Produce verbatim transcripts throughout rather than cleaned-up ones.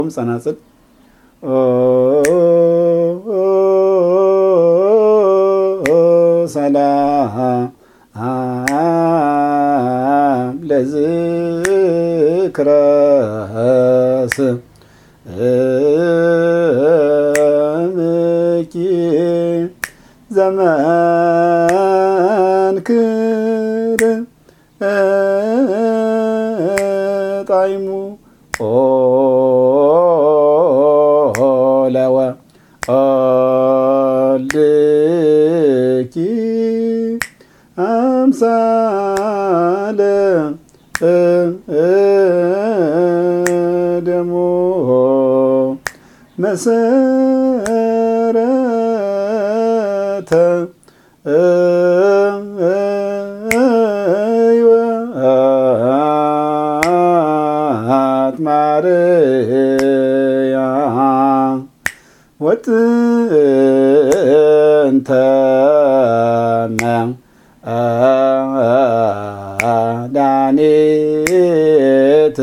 ጸናጽል ሰላም ለዝክረ ስምኪ ዘመንክር ጣዕሙ ለወ አልኪ አምሳለ ደሞ መሰረተ ሕይወት ማርያም ወጥንተ ዳኔት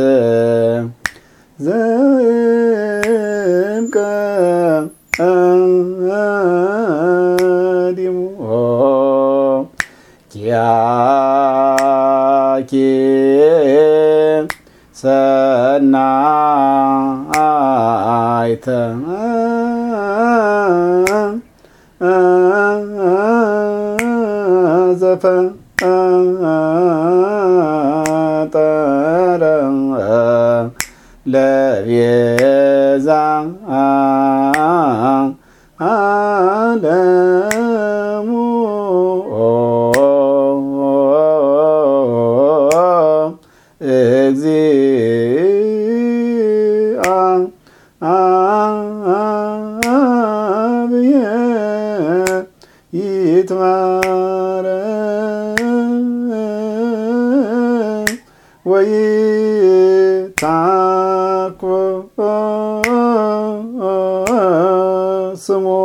ዘእምቀዲሙ ኪያኪ ሰናይተ ዘፈጠረ ለቤዛ ዓለሙ እግዚአ አብየ ይትባረክ ወይትሐኮ ስሙ